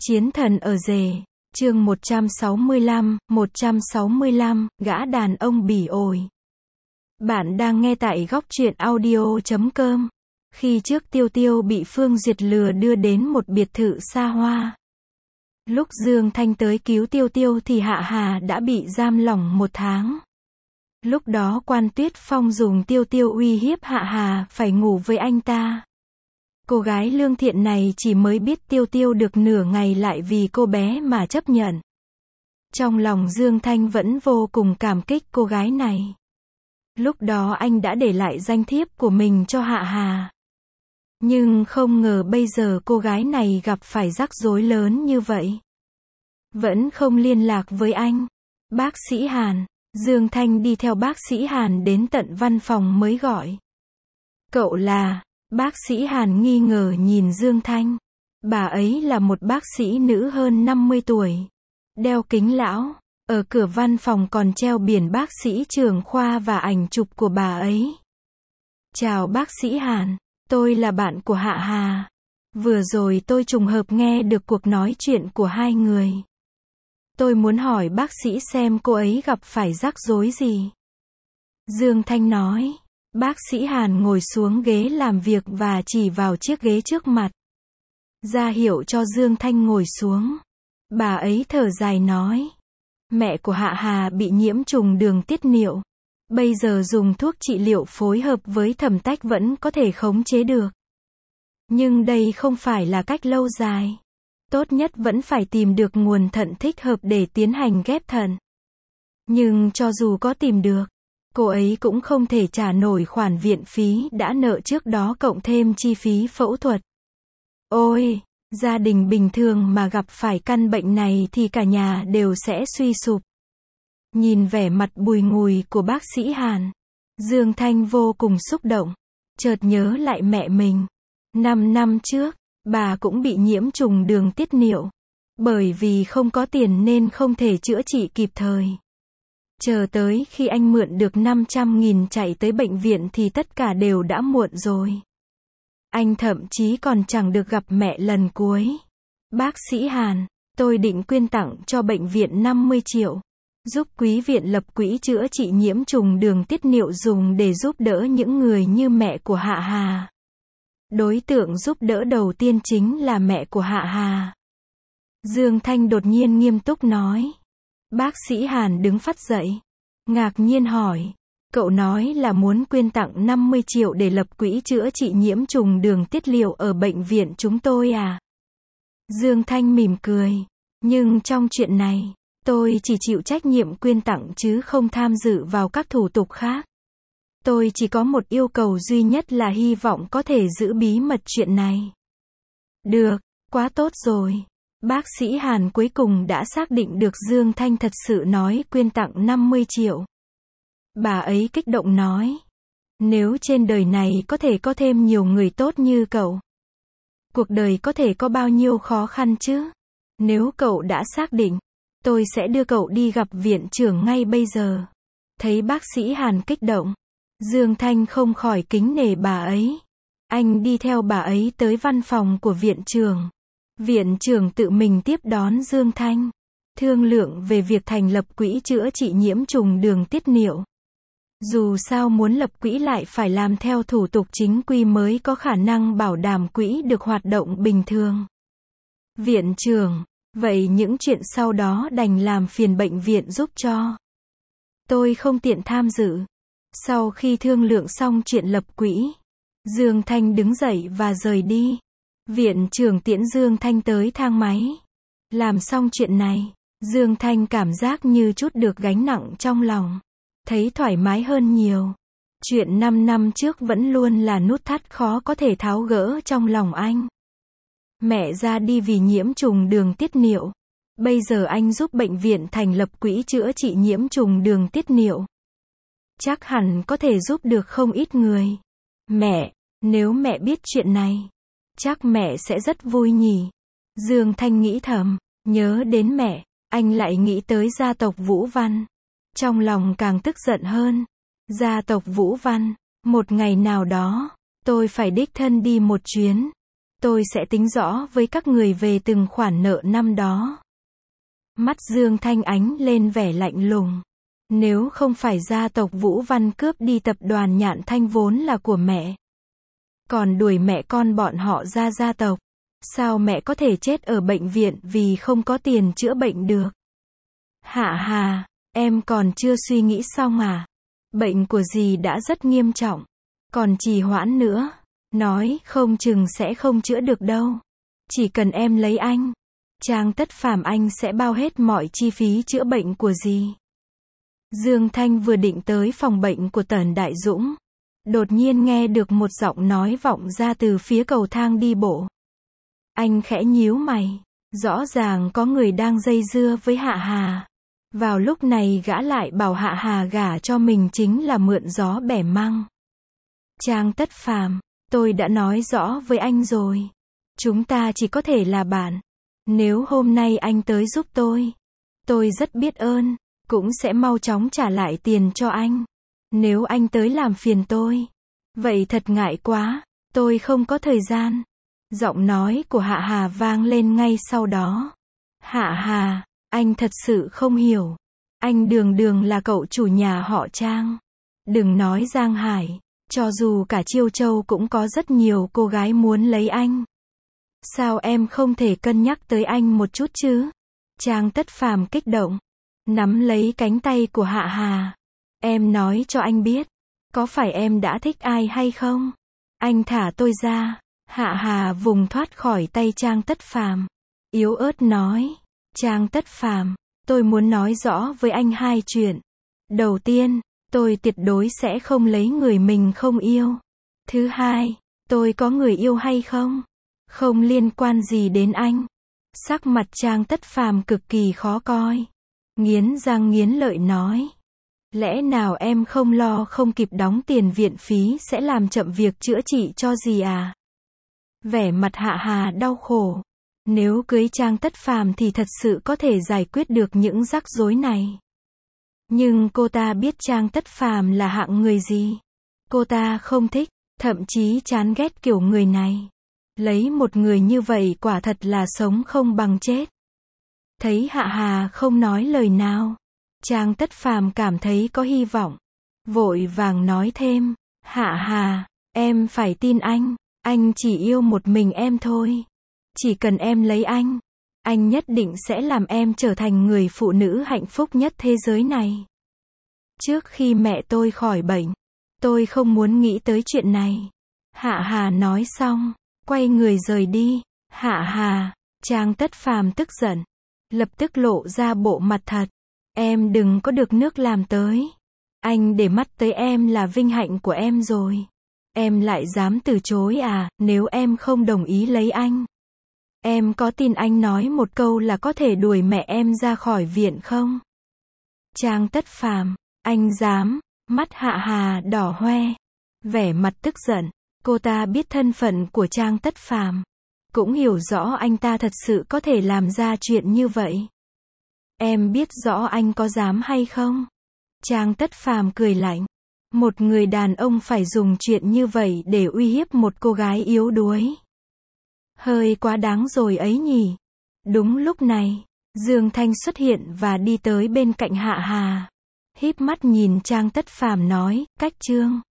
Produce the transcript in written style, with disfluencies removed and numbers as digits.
Chiến thần ở rể, chương 165, gã đàn ông bỉ ổi. Bạn đang nghe tại góc truyện audio.com. Khi trước Tiêu Tiêu bị Phương Duyệt lừa đưa đến một biệt thự xa hoa. Lúc Dương Thanh tới cứu Tiêu Tiêu thì Hạ Hà đã bị giam lỏng 1 tháng. Lúc đó Quan Tuyết Phong dùng Tiêu Tiêu uy hiếp Hạ Hà phải ngủ với anh ta. Cô gái lương thiện này chỉ mới biết Tiêu Tiêu được nửa ngày lại vì cô bé mà chấp nhận. Trong lòng Dương Thanh vẫn vô cùng cảm kích cô gái này. Lúc đó anh đã để lại danh thiếp của mình cho Hạ Hà. Nhưng không ngờ bây giờ cô gái này gặp phải rắc rối lớn như vậy. Vẫn không liên lạc với anh. Bác sĩ Hàn. Dương Thanh đi theo bác sĩ Hàn đến tận văn phòng mới gọi. Cậu là... Bác sĩ Hàn nghi ngờ nhìn Dương Thanh. Bà ấy là một bác sĩ nữ hơn 50 tuổi. Đeo kính lão. Ở cửa văn phòng còn treo biển bác sĩ trưởng khoa và ảnh chụp của bà ấy. Chào bác sĩ Hàn. Tôi là bạn của Hạ Hà. Vừa rồi tôi trùng hợp nghe được cuộc nói chuyện của hai người. Tôi muốn hỏi bác sĩ xem cô ấy gặp phải rắc rối gì. Dương Thanh nói. Bác sĩ Hàn ngồi xuống ghế làm việc và chỉ vào chiếc ghế trước mặt. Ra hiệu cho Dương Thanh ngồi xuống. Bà ấy thở dài nói. Mẹ của Hạ Hà bị nhiễm trùng đường tiết niệu. Bây giờ dùng thuốc trị liệu phối hợp với thẩm tách vẫn có thể khống chế được. Nhưng đây không phải là cách lâu dài. Tốt nhất vẫn phải tìm được nguồn thận thích hợp để tiến hành ghép thận. Nhưng cho dù có tìm được, cô ấy cũng không thể trả nổi khoản viện phí đã nợ trước đó cộng thêm chi phí phẫu thuật. Ôi, gia đình bình thường mà gặp phải căn bệnh này thì cả nhà đều sẽ suy sụp. Nhìn vẻ mặt bùi ngùi của bác sĩ Hàn, Dương Thanh vô cùng xúc động. Chợt nhớ lại mẹ mình. 5 năm trước, bà cũng bị nhiễm trùng đường tiết niệu. Bởi vì không có tiền nên không thể chữa trị kịp thời. Chờ tới khi anh mượn được 500.000 chạy tới bệnh viện thì tất cả đều đã muộn rồi. Anh thậm chí còn chẳng được gặp mẹ lần cuối. Bác sĩ Hàn, tôi định quyên tặng cho bệnh viện 50 triệu. Giúp quý viện lập quỹ chữa trị nhiễm trùng đường tiết niệu dùng để giúp đỡ những người như mẹ của Hạ Hà. Đối tượng giúp đỡ đầu tiên chính là mẹ của Hạ Hà. Dương Thanh đột nhiên nghiêm túc nói. Bác sĩ Hàn đứng phắt dậy. Ngạc nhiên hỏi. Cậu nói là muốn quyên tặng 50 triệu để lập quỹ chữa trị nhiễm trùng đường tiết niệu ở bệnh viện chúng tôi à? Dương Thanh mỉm cười. Nhưng trong chuyện này, tôi chỉ chịu trách nhiệm quyên tặng chứ không tham dự vào các thủ tục khác. Tôi chỉ có một yêu cầu duy nhất là hy vọng có thể giữ bí mật chuyện này. Được, quá tốt rồi. Bác sĩ Hàn cuối cùng đã xác định được Dương Thanh thật sự nói quyên tặng 50 triệu. Bà ấy kích động nói. Nếu trên đời này có thể có thêm nhiều người tốt như cậu, cuộc đời có thể có bao nhiêu khó khăn chứ? Nếu cậu đã xác định, tôi sẽ đưa cậu đi gặp viện trưởng ngay bây giờ. Thấy bác sĩ Hàn kích động, Dương Thanh không khỏi kính nể bà ấy. Anh đi theo bà ấy tới văn phòng của viện trưởng. Viện trưởng tự mình tiếp đón Dương Thanh, thương lượng về việc thành lập quỹ chữa trị nhiễm trùng đường tiết niệu. Dù sao muốn lập quỹ lại phải làm theo thủ tục chính quy mới có khả năng bảo đảm quỹ được hoạt động bình thường. Viện trưởng, vậy những chuyện sau đó đành làm phiền bệnh viện giúp cho. Tôi không tiện tham dự. Sau khi thương lượng xong chuyện lập quỹ, Dương Thanh đứng dậy và rời đi. Viện trưởng tiễn Dương Thanh tới thang máy. Làm xong chuyện này, Dương Thanh cảm giác như chút được gánh nặng trong lòng. Thấy thoải mái hơn nhiều. Chuyện 5 năm trước vẫn luôn là nút thắt khó có thể tháo gỡ trong lòng anh. Mẹ ra đi vì nhiễm trùng đường tiết niệu. Bây giờ anh giúp bệnh viện thành lập quỹ chữa trị nhiễm trùng đường tiết niệu. Chắc hẳn có thể giúp được không ít người. Mẹ, nếu mẹ biết chuyện này, chắc mẹ sẽ rất vui nhỉ. Dương Thanh nghĩ thầm. Nhớ đến mẹ, anh lại nghĩ tới gia tộc Vũ Văn. Trong lòng càng tức giận hơn. Gia tộc Vũ Văn, một ngày nào đó, tôi phải đích thân đi một chuyến. Tôi sẽ tính rõ với các người về từng khoản nợ năm đó. Mắt Dương Thanh ánh lên vẻ lạnh lùng. Nếu không phải gia tộc Vũ Văn cướp đi tập đoàn Nhạn Thanh vốn là của mẹ, còn đuổi mẹ con bọn họ ra gia tộc, sao mẹ có thể chết ở bệnh viện vì không có tiền chữa bệnh được? Hạ Hà, em còn chưa suy nghĩ xong à? Bệnh của dì đã rất nghiêm trọng, còn trì hoãn nữa, nói không chừng sẽ không chữa được đâu. Chỉ cần em lấy anh, Trang Tất Phàm anh sẽ bao hết mọi chi phí chữa bệnh của dì. Dương Thanh vừa định tới phòng bệnh của Tần Đại Dũng, đột nhiên nghe được một giọng nói vọng ra từ phía cầu thang đi bộ. Anh khẽ nhíu mày, rõ ràng có người đang dây dưa với Hạ Hà. Vào lúc này gã lại bảo Hạ Hà gả cho mình chính là mượn gió bẻ măng. Trang Tất Phàm, tôi đã nói rõ với anh rồi. Chúng ta chỉ có thể là bạn. Nếu hôm nay anh tới giúp tôi rất biết ơn, cũng sẽ mau chóng trả lại tiền cho anh. Nếu anh tới làm phiền tôi, vậy thật ngại quá, tôi không có thời gian. Giọng nói của Hạ Hà vang lên ngay sau đó. Hạ Hà, anh thật sự không hiểu. Anh đường đường là cậu chủ nhà họ Trang. Đừng nói Giang Hải, cho dù cả Chiêu Châu cũng có rất nhiều cô gái muốn lấy anh. Sao em không thể cân nhắc tới anh một chút chứ? Trang Tất Phàm kích động, nắm lấy cánh tay của Hạ Hà. Em nói cho anh biết, có phải em đã thích ai hay không? Anh thả tôi ra. Hạ Hà vùng thoát khỏi tay Trang Tất Phàm, yếu ớt nói. Trang Tất Phàm, tôi muốn nói rõ với anh hai chuyện. Đầu tiên, tôi tuyệt đối sẽ không lấy người mình không yêu. Thứ hai, tôi có người yêu hay không, không liên quan gì đến anh. Sắc mặt Trang Tất Phàm cực kỳ khó coi, nghiến răng nghiến lợi nói. Lẽ nào em không lo không kịp đóng tiền viện phí sẽ làm chậm việc chữa trị cho dì à? Vẻ mặt Hạ Hà đau khổ. Nếu cưới Trang Tất Phàm thì thật sự có thể giải quyết được những rắc rối này. Nhưng cô ta biết Trang Tất Phàm là hạng người gì. Cô ta không thích, thậm chí chán ghét kiểu người này. Lấy một người như vậy quả thật là sống không bằng chết. Thấy Hạ Hà không nói lời nào, Trang Tất Phàm cảm thấy có hy vọng, vội vàng nói thêm. Hạ Hà, em phải tin anh chỉ yêu một mình em thôi. Chỉ cần em lấy anh nhất định sẽ làm em trở thành người phụ nữ hạnh phúc nhất thế giới này. Trước khi mẹ tôi khỏi bệnh, tôi không muốn nghĩ tới chuyện này. Hạ Hà nói xong, quay người rời đi. Hạ Hà, Trang Tất Phàm tức giận, lập tức lộ ra bộ mặt thật. Em đừng có được nước làm tới. Anh để mắt tới em là vinh hạnh của em rồi. Em lại dám từ chối à? Nếu em không đồng ý lấy anh, em có tin anh nói một câu là có thể đuổi mẹ em ra khỏi viện không? Trang Tất Phàm, anh dám? Mắt Hạ Hà đỏ hoe, vẻ mặt tức giận. Cô ta biết thân phận của Trang Tất Phàm, cũng hiểu rõ anh ta thật sự có thể làm ra chuyện như vậy. Em biết rõ anh có dám hay không? Trang Tất Phàm cười lạnh. Một người đàn ông phải dùng chuyện như vậy để uy hiếp một cô gái yếu đuối. Hơi quá đáng rồi ấy nhỉ. Đúng lúc này, Dương Thanh xuất hiện và đi tới bên cạnh Hạ Hà. Híp mắt nhìn Trang Tất Phàm nói, Cách Trương,